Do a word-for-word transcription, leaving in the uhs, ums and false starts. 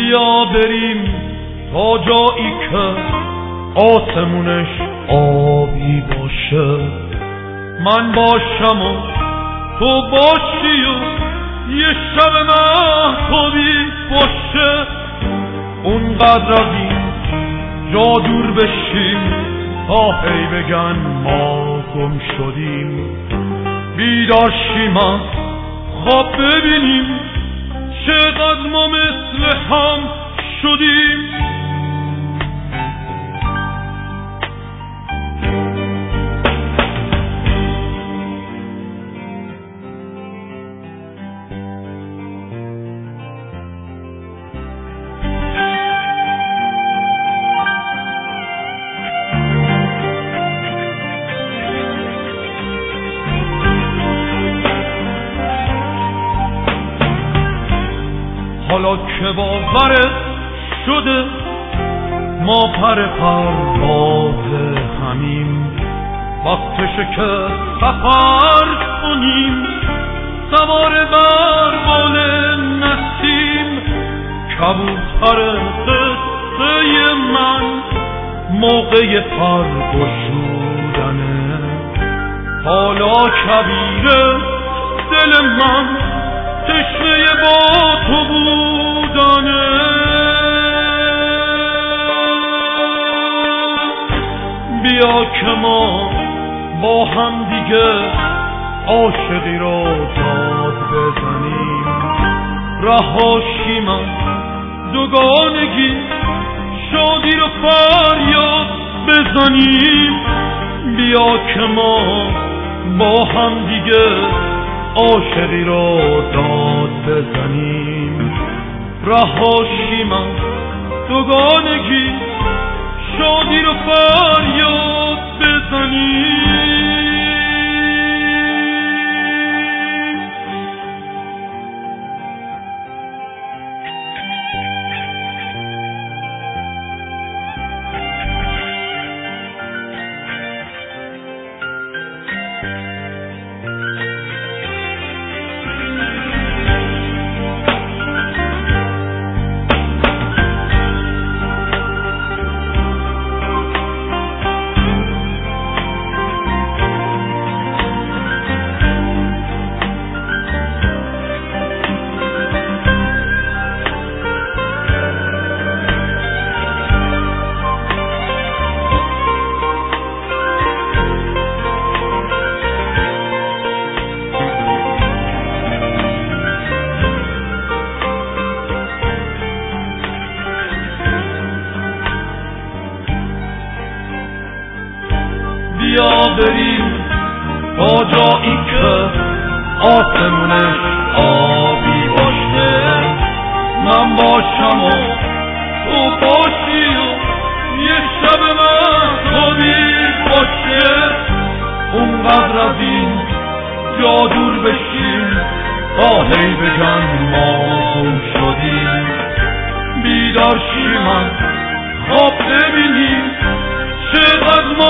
بیا بریم تا جایی که آسمونش آبی باشه، من باشم و تو باشی و یه شب مهتابی باشه. اونقدر از این جا دور بشیم تا هی بگن ما گم شدیم، بیدار شیم از خواب ببینیم چقدر ما مثل هم شدیم. حالا که باورت شده ما پر پرواز همیم، وقتشه که سفر کنیم سوار بر بال نسیم. کبوتر قصه من موقع پر گشودنه، حالا کبیر دل من تشنه با تو بودنه. بیا که ما با هم دیگه عاشقی رو داد بزنیم، رهاشیم از دوگانگی شادی رو فریاد بزنیم. بیا که ما با هم دیگه عاشقی رو داد بزنیم، رهاشیم از دوگانگی شادی رو فریاد بزنیم. بیا بریم تا جایی که آسمونش آبی باشه، من باشم و تو باشی و یه شب مهتابی باشه. اونقدر از این جا دور بشیم تا هی بگن ما گم شدیم، بیدار شیم از خواب ببینیم چقدر ما